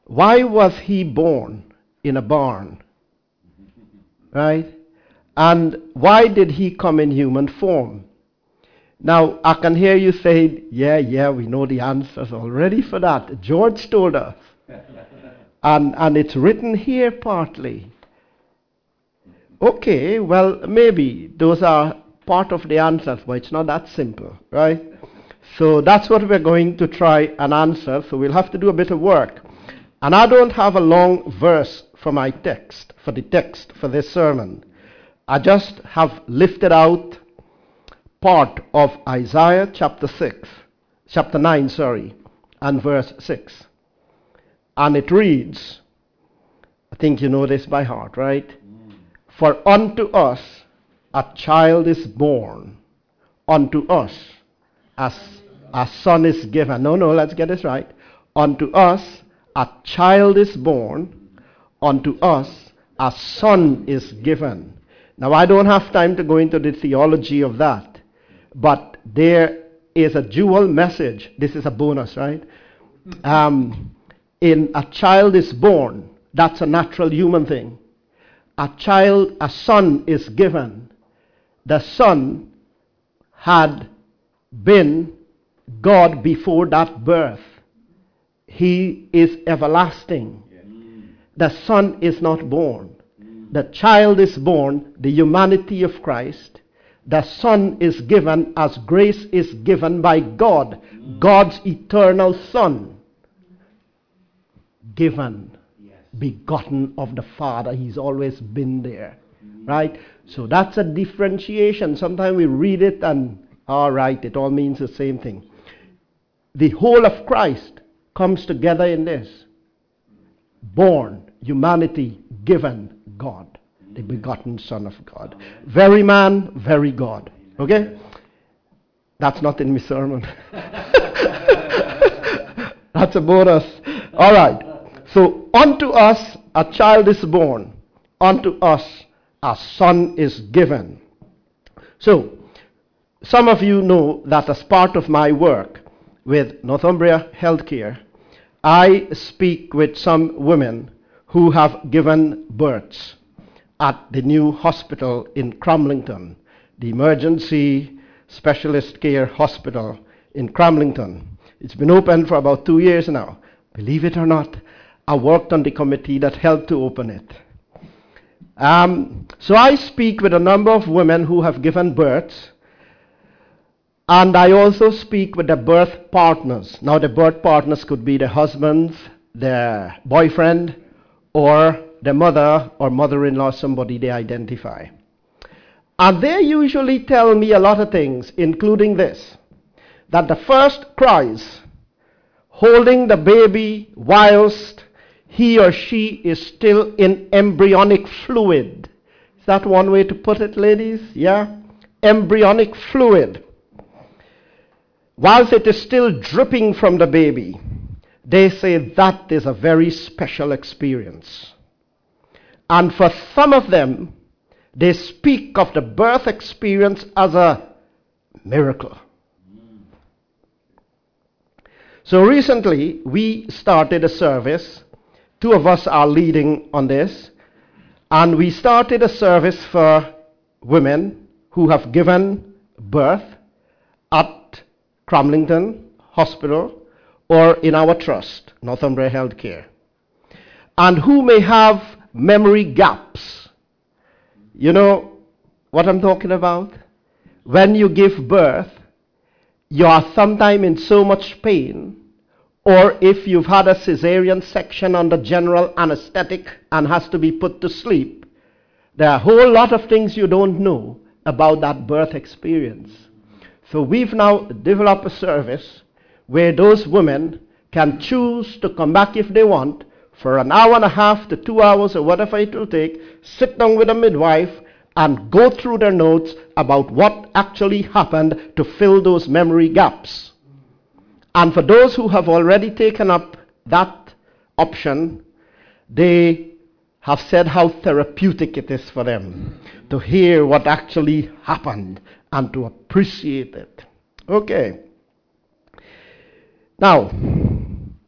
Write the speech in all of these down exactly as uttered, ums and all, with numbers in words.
Why was he born in a barn? Right? And why did he come in human form? Now, I can hear you say, yeah, yeah, we know the answers already for that. George told us. and, and it's written here partly. Okay, well, maybe those are part of the answers, but it's not that simple, right? So that's what we're going to try and answer. So we'll have to do a bit of work. And I don't have a long verse for my text, for the text for this sermon. I just have lifted out part of Isaiah chapter six, chapter nine, sorry, and verse six. And it reads, I think you know this by heart, right? Mm. For unto us a child is born, unto us as a son is given. No, no, let's get this right. Unto us a child is born, unto us a son is given. Now, I don't have time to go into the theology of that, but there is a dual message. This is a bonus, right? Um, in a child is born, that's a natural human thing. A child, a son is given. The son had been God before that birth. He is everlasting. The son is not born. The child is born, the humanity of Christ. The Son is given as grace is given by God, God's eternal Son. Given, begotten of the Father. He's always been there, right? So that's a differentiation. Sometimes we read it and, all right, it all means the same thing. The whole of Christ comes together in this. Born, humanity, given, God, the begotten Son of God. Very man, very God. Okay? That's not in my sermon. That's a bonus. All right. So, unto us a child is born, unto us a son is given. So, some of you know that as part of my work with Northumbria Healthcare, I speak with some women who have given births at the new hospital in Cramlington, the emergency specialist care hospital in Cramlington. It's been open for about two years now. Believe it or not, I worked on the committee that helped to open it. Um, so I speak with a number of women who have given births, and I also speak with the birth partners. Now, the birth partners could be the husbands, their boyfriend, or the mother or mother-in-law, somebody they identify. And they usually tell me a lot of things, including this, that the first cries, holding the baby whilst he or she is still in embryonic fluid. Is that one way to put it, ladies? Yeah? Embryonic fluid. Whilst it is still dripping from the baby, they say that is a very special experience. And for some of them, they speak of the birth experience as a miracle. So recently, we started a service. Two of us are leading on this. And we started a service for women who have given birth at Cramlington Hospital or in our trust, Northumbria Healthcare, and who may have memory gaps. You know what I'm talking about? When you give birth, you are sometimes in so much pain, or if you've had a cesarean section under general anesthetic and has to be put to sleep, there are a whole lot of things you don't know about that birth experience. So we've now developed a service where those women can choose to come back if they want for an hour and a half to two hours or whatever it will take, sit down with a midwife and go through their notes about what actually happened to fill those memory gaps. And for those who have already taken up that option, they have said how therapeutic it is for them to hear what actually happened and to appreciate it. Okay. Now,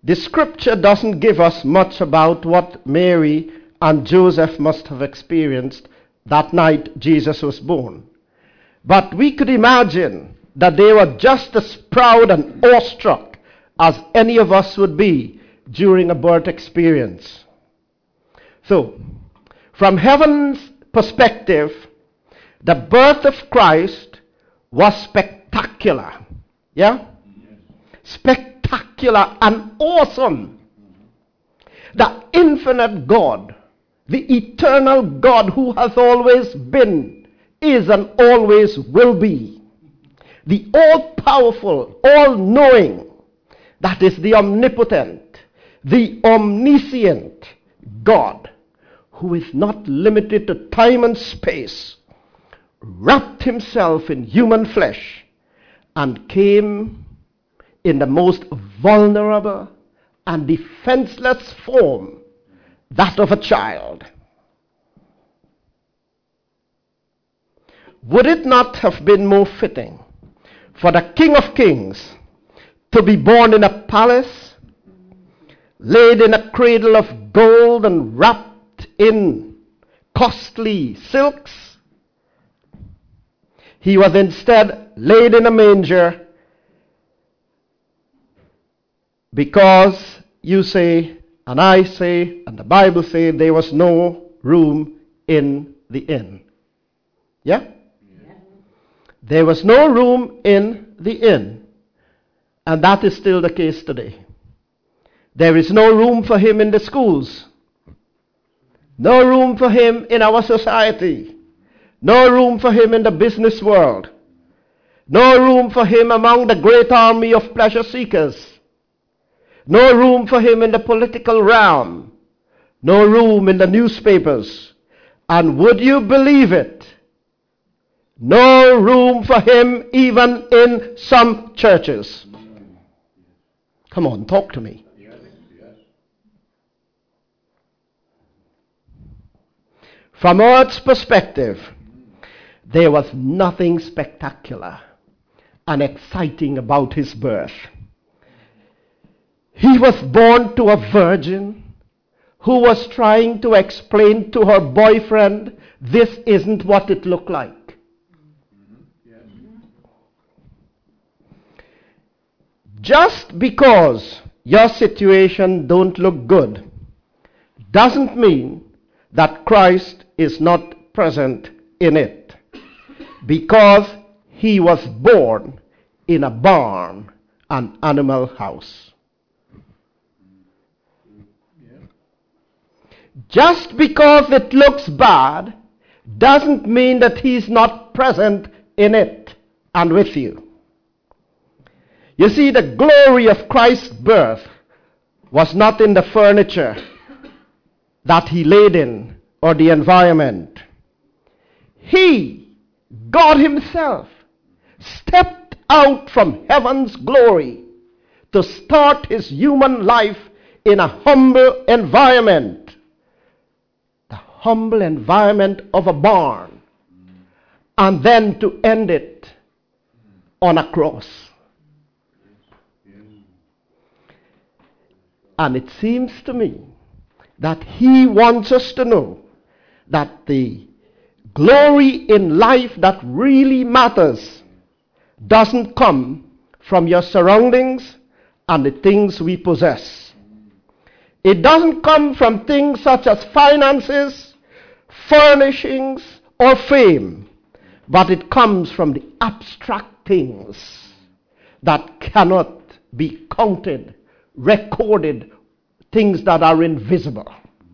the scripture doesn't give us much about what Mary and Joseph must have experienced that night Jesus was born. But we could imagine that they were just as proud and awestruck as any of us would be during a birth experience. So, from heaven's perspective, the birth of Christ was spectacular. Yeah? Spectacular and awesome. The infinite God, the eternal God who has always been, is, and always will be, the all-powerful, all-knowing, that is the omnipotent, the omniscient God, who is not limited to time and space, wrapped himself in human flesh and came in the most vulnerable and defenseless form, that of a child. Would it not have been more fitting for the King of Kings to be born in a palace, laid in a cradle of gold and wrapped in costly silks? He was instead laid in a manger because you say, and I say, and the Bible says there was no room in the inn. Yeah? Yeah? There was no room in the inn. And that is still the case today. There is no room for him in the schools. No room for him in our society. No room for him in the business world. No room for him among the great army of pleasure seekers. No room for him in the political realm. No room in the newspapers. And would you believe it? No room for him even in some churches. Come on, talk to me. From Earth's perspective, there was nothing spectacular and exciting about his birth. He was born to a virgin who was trying to explain to her boyfriend, this isn't what it looked like. Just because your situation don't look good doesn't mean that Christ is not present in it, because he was born in a barn, an animal house. Just because it looks bad doesn't mean that he's not present in it and with you. You see, the glory of Christ's birth was not in the furniture that he laid in or the environment. He, God himself, stepped out from heaven's glory to start his human life in a humble environment. The humble environment of a barn, and then to end it on a cross. And it seems to me that he wants us to know that the glory in life that really matters doesn't come from your surroundings and the things we possess. It doesn't come from things such as finances, furnishings, or fame, but it comes from the abstract things that cannot be counted, recorded, things that are invisible.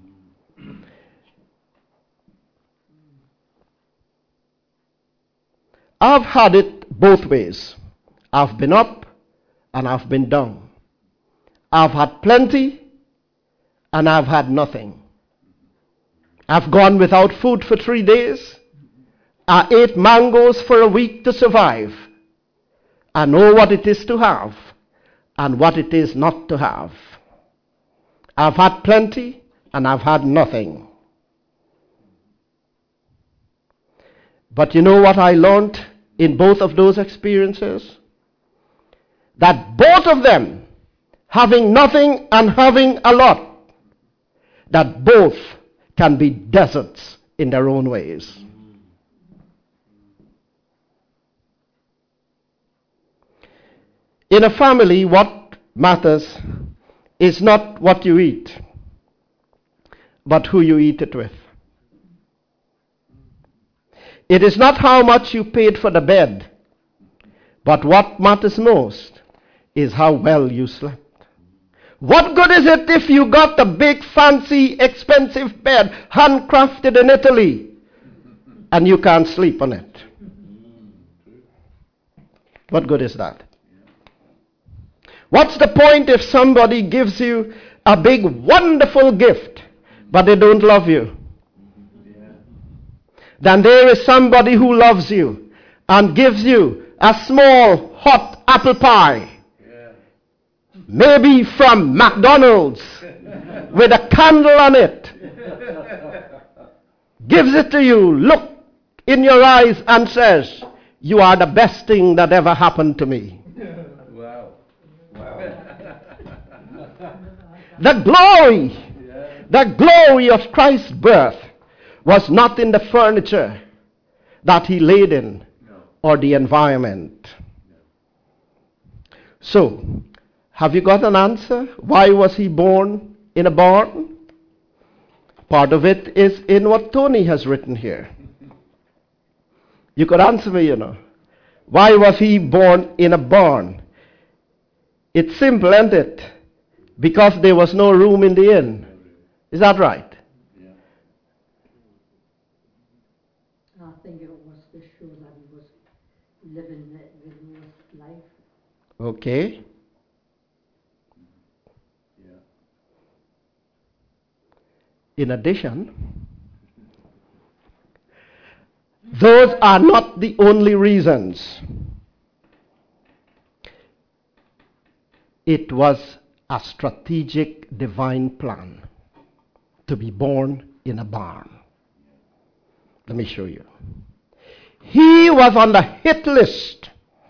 I've had it both ways. I've been up and I've been down. I've had plenty and I've had nothing. I've gone without food for three days. I ate mangoes for a week to survive. I know what it is to have and what it is not to have. I've had plenty and I've had nothing. But you know what I learned in both of those experiences? That both of them having nothing and having a lot, that both can be deserts in their own ways. In a family, what matters is not what you eat, but who you eat it with. It is not how much you paid for the bed, but what matters most is how well you slept. What good is it if you got a big, fancy, expensive bed, handcrafted in Italy, and you can't sleep on it? What good is that? What's the point if somebody gives you a big, wonderful gift, but they don't love you? Then there is somebody who loves you and gives you a small, hot apple pie, maybe from McDonald's, with a candle on it, gives it to you, look in your eyes and says, "You are the best thing that ever happened to me." Wow. Wow. The glory, the glory of Christ's birth was not in the furniture that he laid in or the environment. So, have you got an answer? Why was he born in a barn? Part of it is in what Tony has written here. You could answer me, you know. Why was he born in a barn? It's simple, isn't it? Because there was no room in the inn. Is that right? I think it was to show that he was living the rigorous life. Okay. In addition, those are not the only reasons. It was a strategic divine plan to be born in a barn. Let me show you. He was on the hit list.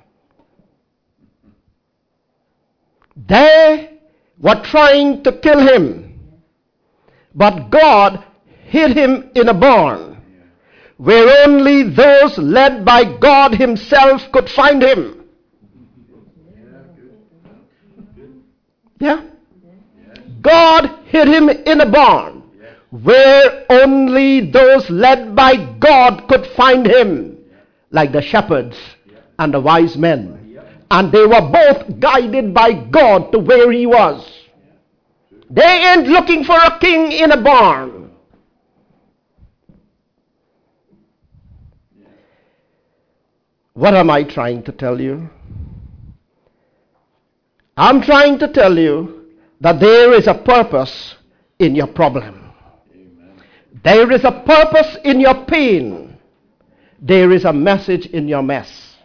They were trying to kill him, but God hid him in a barn where only those led by God himself could find him. Yeah? God hid him in a barn where only those led by God could find him, like the shepherds and the wise men. And they were both guided by God to where he was. They ain't looking for a king in a barn. What am I trying to tell you? I'm trying to tell you that there is a purpose in your problem. There is a purpose in your pain. There is a message in your mess.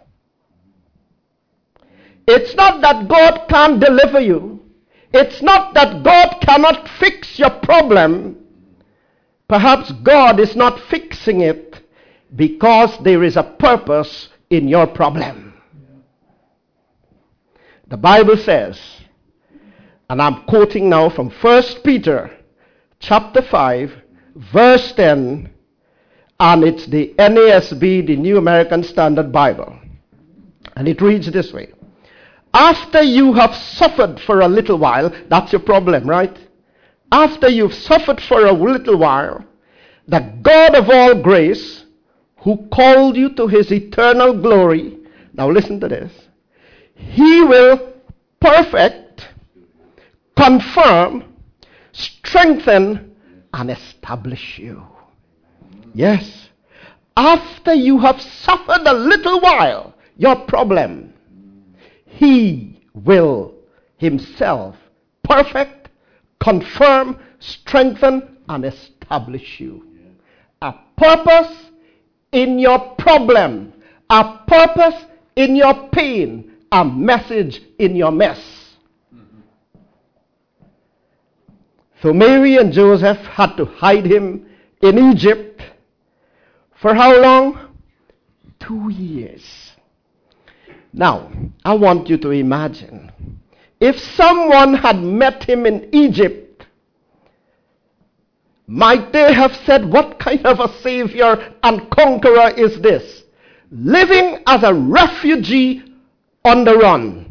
It's not that God can't deliver you. It's not that God cannot fix your problem. Perhaps God is not fixing it because there is a purpose in your problem. The Bible says, and I'm quoting now from First Peter chapter five, verse ten, and it's the N A S B, the New American Standard Bible. And it reads this way. After you have suffered for a little while, that's your problem, right? After you've suffered for a little while, the God of all grace, who called you to his eternal glory, now listen to this, he will perfect, confirm, strengthen, and establish you. Yes. After you have suffered a little while, your problem, he will himself perfect, confirm, strengthen, and establish you. A purpose in your problem, a purpose in your pain, a message in your mess. So Mary and Joseph had to hide him in Egypt for how long? Two years. Now, I want you to imagine if someone had met him in Egypt, might they have said, what kind of a savior and conqueror is this? Living as a refugee on the run.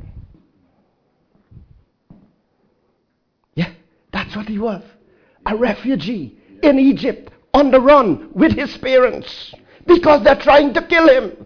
Yeah, that's what he was. A refugee in Egypt on the run with his parents because they're trying to kill him.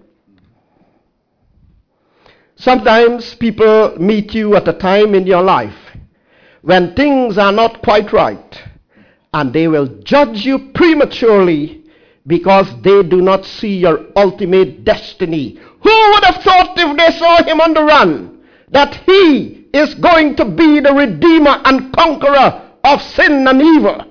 Sometimes people meet you at a time in your life when things are not quite right, and they will judge you prematurely because they do not see your ultimate destiny. Who would have thought if they saw him on the run that he is going to be the redeemer and conqueror of sin and evil?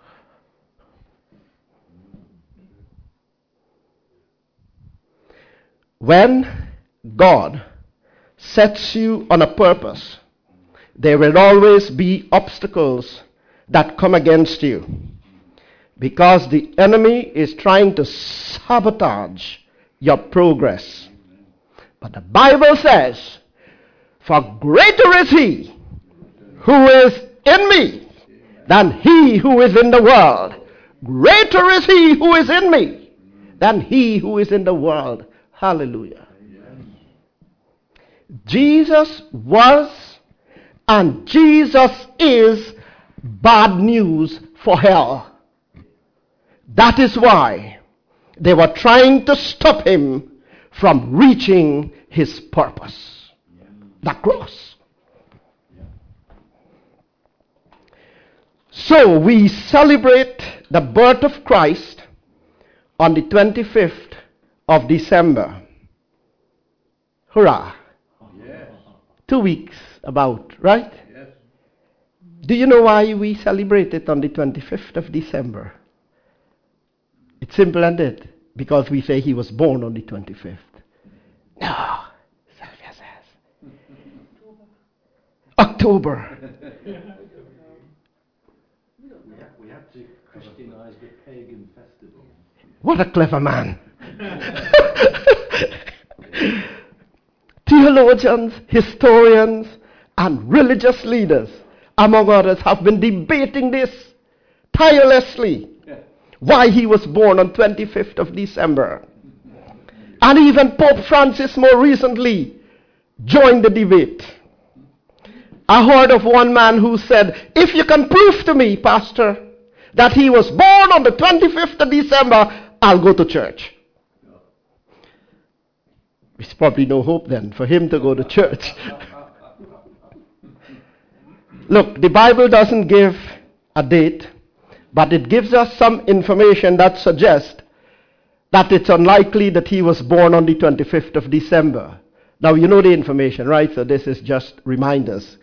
When God sets you on a purpose, there will always be obstacles that come against you, because the enemy is trying to sabotage your progress. But the Bible says, for greater is he who is in me than he who is in the world. Greater is he who is in me than he who is in the world. Hallelujah. Jesus was and Jesus is bad news for hell. That is why they were trying to stop him from reaching his purpose, the cross. So we celebrate the birth of Christ on the twenty-fifth of December. Hurrah. Yes. Two weeks about, right? Yes. Do you know why we celebrate it on the twenty-fifth of December? It's simple, and it? Because we say he was born on the twenty-fifth. No, Sylvia says. October. We have, we have to Christianize the pagan festival. What a clever man. Theologians, historians, and religious leaders, among others, have been debating this tirelessly. Yeah. Why he was born on twenty-fifth of December. And even Pope Francis more recently joined the debate. I heard of one man who said, if you can prove to me, Pastor, that he was born on the twenty-fifth of December, I'll go to church. There's probably no hope then for him to go to church. Look, the Bible doesn't give a date, but it gives us some information that suggests that it's unlikely that he was born on the twenty-fifth of December. Now, you know the information, right? So this is just reminders.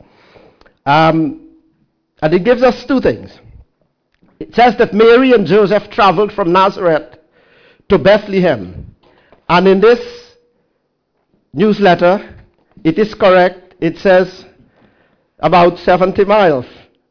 Um, and it gives us two things. It says that Mary and Joseph traveled from Nazareth to Bethlehem. And in this newsletter, it is correct. It says about seventy miles.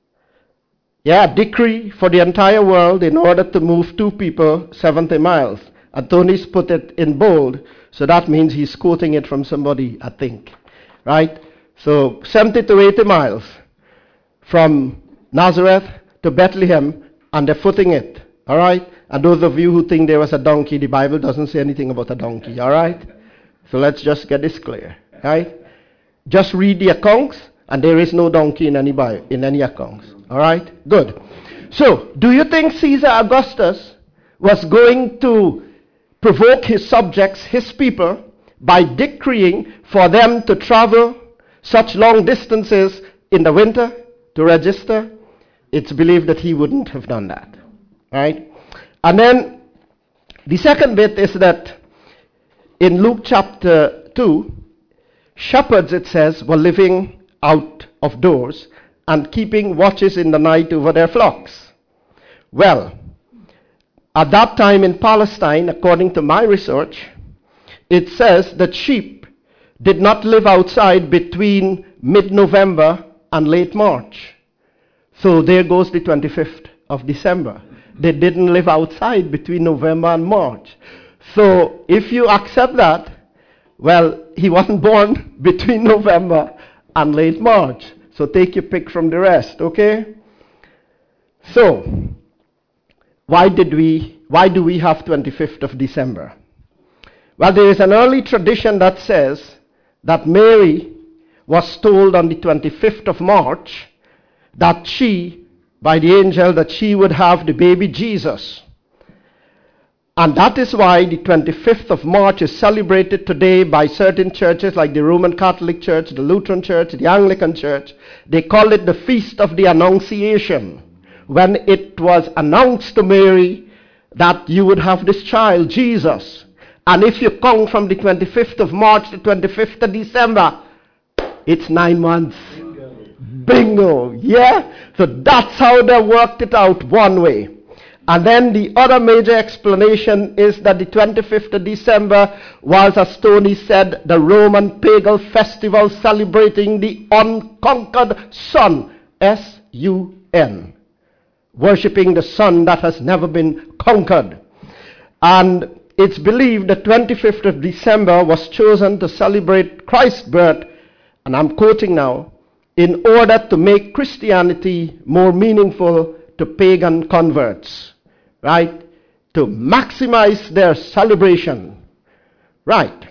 Yeah, decree for the entire world in order to move two people seventy miles. And Tony's put it in bold, so that means he's quoting it from somebody, I think. Right? So seventy to eighty miles from Nazareth to Bethlehem, and they're footing it. All right? And those of you who think there was a donkey, the Bible doesn't say anything about a donkey. All right? So let's just get this clear. Right? Just read the accounts, and there is no donkey in any Bible, in any accounts. All right? Good. So, do you think Caesar Augustus was going to provoke his subjects, his people, by decreeing for them to travel such long distances in the winter to register? It's believed that he wouldn't have done that. Right? And then the second bit is that in Luke chapter two, shepherds, it says, were living out of doors and keeping watches in the night over their flocks. Well, at that time in Palestine, according to my research, it says that sheep did not live outside between mid-November and late March. So there goes the twenty-fifth of December. They didn't live outside between November and March. So if you accept that, well, he wasn't born between November and late March. So take your pick from the rest, okay? So, why did we, why do we have twenty-fifth of December? Well, there is an early tradition that says that Mary was told on the twenty-fifth of March that she, by the angel, that she would have the baby Jesus. And that is why the twenty-fifth of March is celebrated today by certain churches like the Roman Catholic Church, the Lutheran Church, the Anglican Church. They call it the Feast of the Annunciation, when it was announced to Mary that you would have this child, Jesus. And if you count from the twenty-fifth of March to twenty-fifth of December, it's nine months. Bingo. Bingo. Yeah? So that's how they worked it out one way. And then the other major explanation is that the twenty-fifth of December was, as Tony said, the Roman pagan festival celebrating the unconquered sun, S U N, worshipping the sun that has never been conquered. And it's believed that twenty-fifth of December was chosen to celebrate Christ's birth, and I'm quoting now, in order to make Christianity more meaningful to pagan converts, right? To maximize their celebration, right?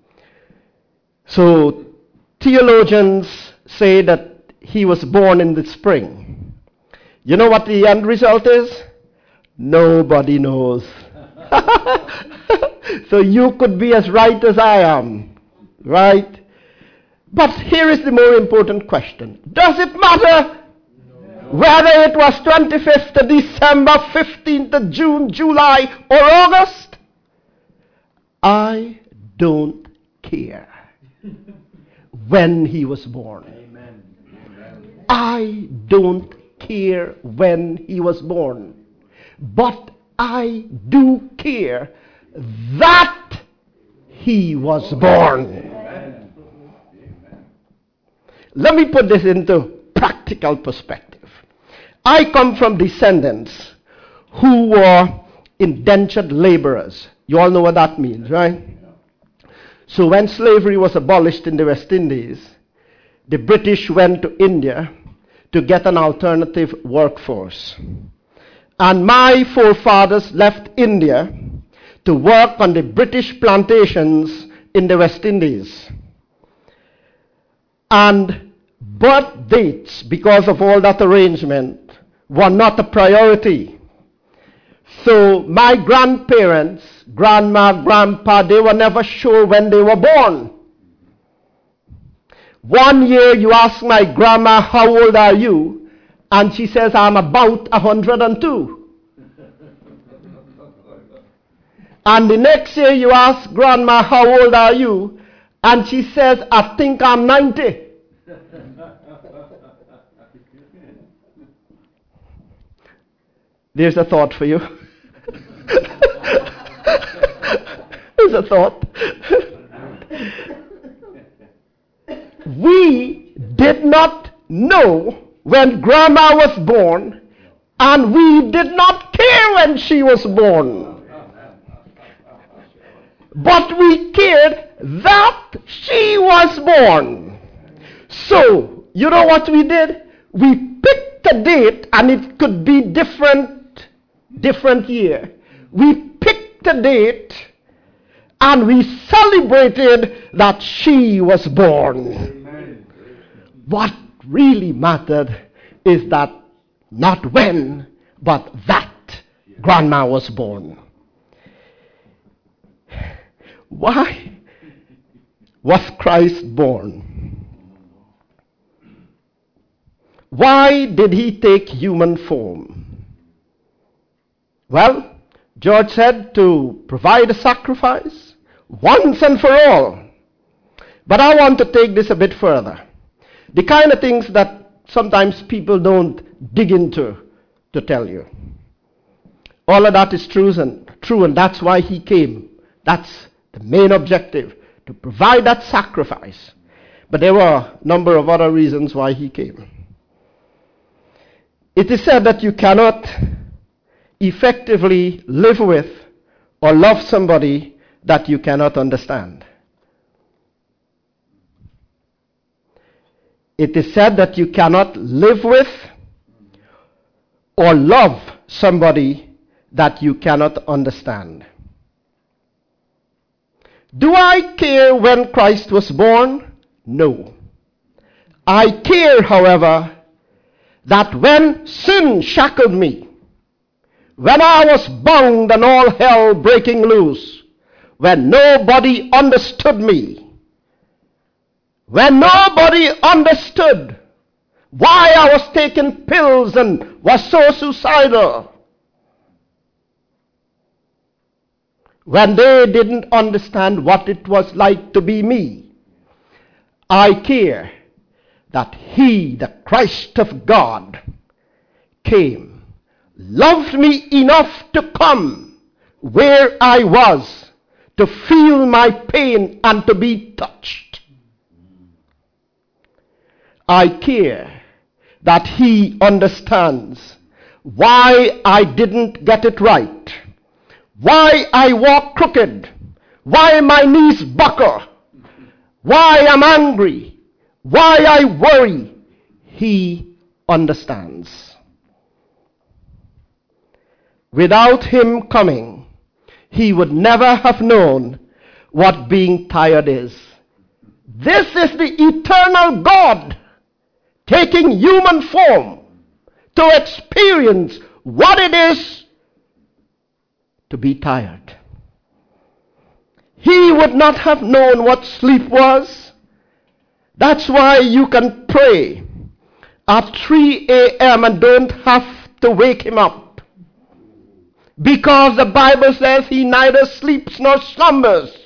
So theologians say that he was born in the spring. You know what the end result is? Nobody knows. So you could be as right as I am, right? But here is the more important question. Does it matter whether it was twenty-fifth of December, fifteenth of June, July, or August? I don't care when he was born. Amen. I don't care when he was born. But I do care that he was born. Amen. Let me put this into practical perspective. I come from descendants who were indentured laborers. You all know what that means, right? So when slavery was abolished in the West Indies, the British went to India to get an alternative workforce. And my forefathers left India to work on the British plantations in the West Indies. And birth dates, because of all that arrangement, were not a priority. So my grandparents, grandma, grandpa, they were never sure when they were born. One year you ask my grandma, how old are you? And she says, I'm about one hundred two. And the next year you ask grandma, how old are you? And she says, I think I'm ninety. There's a thought for you. There's a thought. We did not know when grandma was born, and we did not care when she was born. But we cared that she was born. So, you know what we did? We picked a date, and it could be different different year. We picked a date and we celebrated that she was born. Amen. What really mattered is that not when, but that grandma was born. Why was Christ born? Why did he take human form? Well, George said to provide a sacrifice once and for all. But I want to take this a bit further. The kind of things that sometimes people don't dig into to tell you. All of that is true and true, and that's why he came. That's the main objective, to provide that sacrifice. But there were a number of other reasons why he came. It is said that you cannot effectively live with or love somebody that you cannot understand. it is said that you cannot live with or love somebody that you cannot understand. Do I care when Christ was born? No. I care, however, that when sin shackled me, when I was bound and all hell breaking loose, when nobody understood me, when nobody understood why I was taking pills and was so suicidal, when they didn't understand what it was like to be me, I care that He, the Christ of God, came, loved me enough to come where I was, to feel my pain and to be touched. I care that He understands why I didn't get it right, why I walk crooked, why my knees buckle, why I'm angry, why I worry. He understands. Without Him coming, He would never have known what being tired is. This is the eternal God taking human form to experience what it is to be tired. He would not have known what sleep was. That's why you can pray at three a.m. and don't have to wake Him up, because the Bible says He neither sleeps nor slumbers.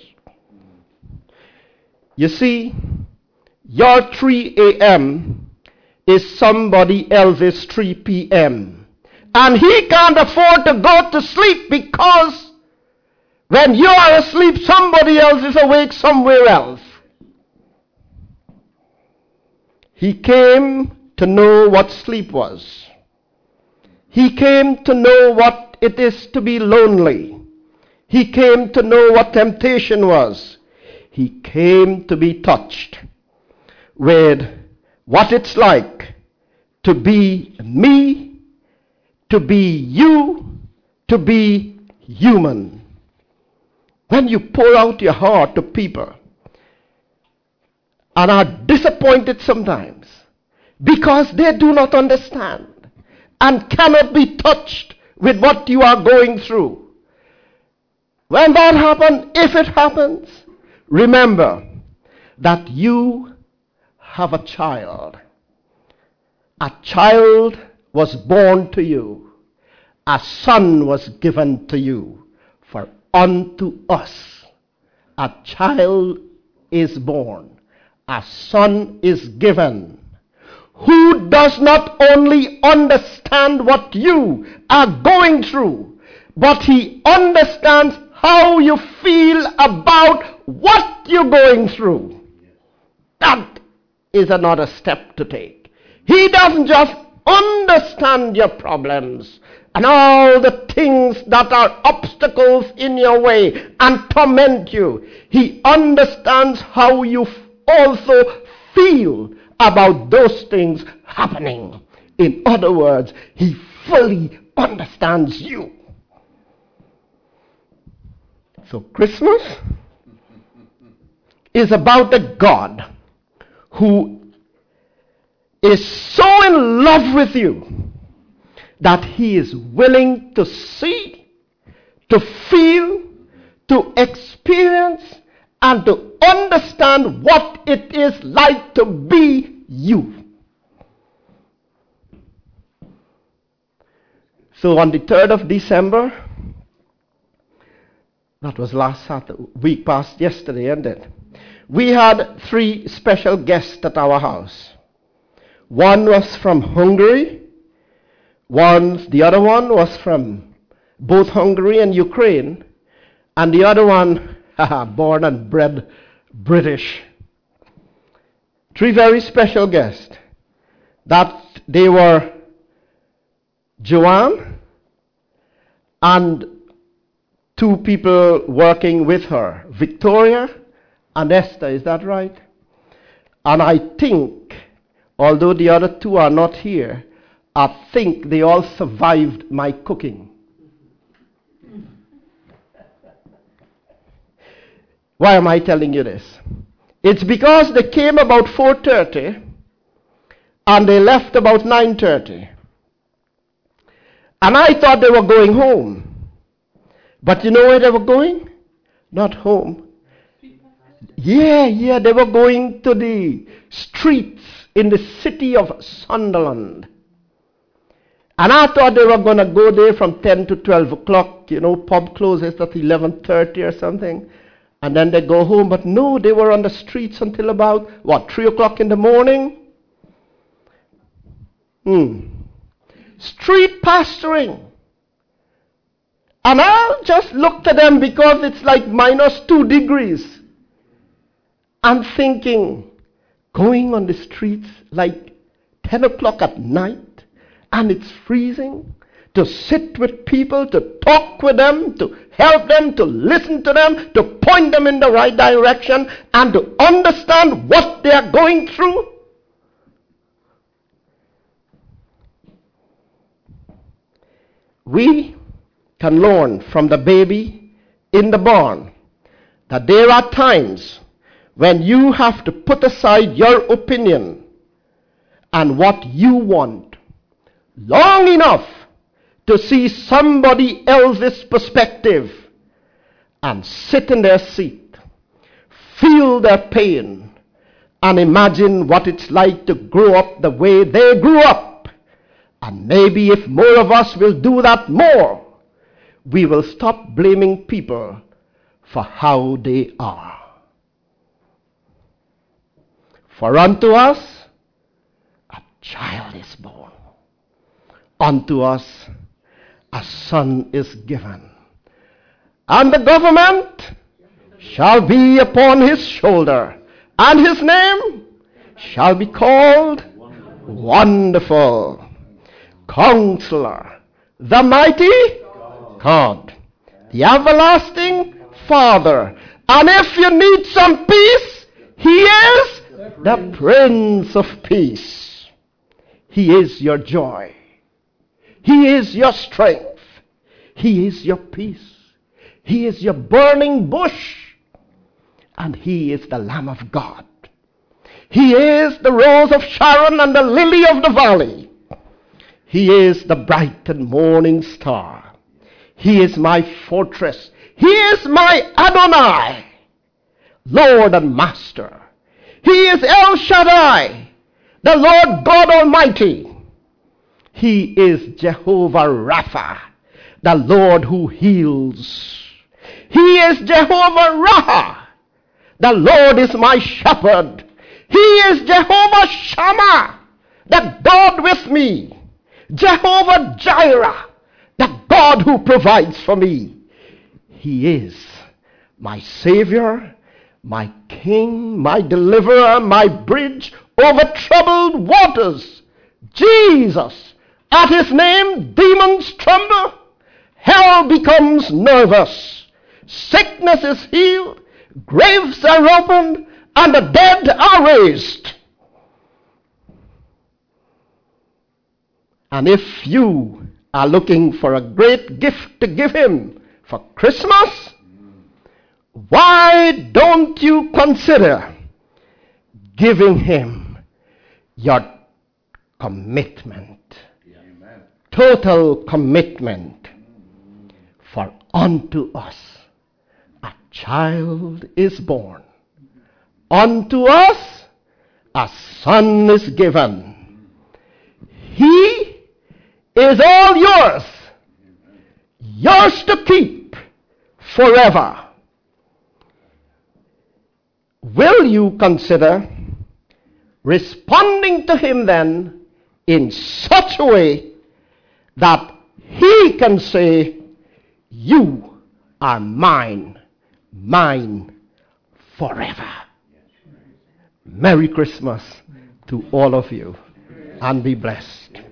You see, your three a.m. is somebody else's three p.m. and He can't afford to go to sleep, because when you are asleep, somebody else is awake somewhere else. He came to know what sleep was. He came to know what it is to be lonely. He came to know what temptation was. He came to be touched with what it's like to be me, to be you, to be human. When you pour out your heart to people and are disappointed sometimes because they do not understand and cannot be touched with what you are going through, when that happens, if it happens, remember that you have a child. A child was born to you. A son was given to you. For unto us a child is born. A son is given, who does not only understand what you are going through, but he understands how you feel about what you're going through. That is another step to take. He doesn't just understand your problems and all the things that are obstacles in your way and torment you. He understands how you also feel about those things happening. In other words, He fully understands you. So Christmas is about a God who is so in love with you that He is willing to see, to feel, to experience, and to understand what it is like to be you. So on the third of December, that was last Saturday, week past yesterday, and then we had three special guests at our house. One was from Hungary, one, the other one was from both Hungary and Ukraine, and the other one, born and bred British. Three very special guests. That they were Joanne and two people working with her, Victoria and Esther, is that right? And I think although the other two are not here, I think they all survived my cooking. Why am I telling you this? It's because they came about four thirty and they left about nine thirty. And I thought they were going home. But you know where they were going? Not home. Yeah, yeah, they were going to the streets in the city of Sunderland. And I thought they were going to go there from ten to twelve o'clock. You know, pub closes at eleven thirty or something. And then they go home. But no, they were on the streets until about, what, three o'clock in the morning? Hmm. Street pastoring. And I just looked at them because it's like minus two degrees. I'm thinking, going on the streets like ten o'clock at night, and it's freezing, to sit with people, to talk with them, to help them, to listen to them, to point them in the right direction, and to understand what they are going through. We can learn from the baby in the barn that there are times when you have to put aside your opinion and what you want long enough to see somebody else's perspective and sit in their seat, feel their pain, and imagine what it's like to grow up the way they grew up. And maybe if more of us will do that more, we will stop blaming people for how they are. For unto us a child is born, unto us a son is given, and the government shall be upon his shoulder, and his name shall be called Wonderful, Counselor, the Mighty God, the Everlasting Father. And if you need some peace, he is the Prince of Peace. He is your joy. He is your strength. He is your peace. He is your burning bush. And he is the Lamb of God. He is the rose of Sharon and the lily of the valley. He is the bright and morning star. He is my fortress. He is my Adonai, Lord and Master. He is El Shaddai, the Lord God Almighty. He is Jehovah Rapha, the Lord who heals. He is Jehovah Raha, the Lord is my shepherd. He is Jehovah Shammah, the God with me. Jehovah Jireh, the God who provides for me. He is my Savior, my King, my Deliverer, my bridge over troubled waters. Jesus, at his name demons tremble, hell becomes nervous, sickness is healed, graves are opened, and the dead are raised. And if you are looking for a great gift to give him for Christmas, why don't you consider giving him your commitment? Amen. Total commitment. For unto us a child is born. Unto us a son is given. He is all yours, yours to keep forever. Will you consider responding to him then in such a way that he can say, you are mine, mine forever? Merry Christmas to all of you, and be blessed.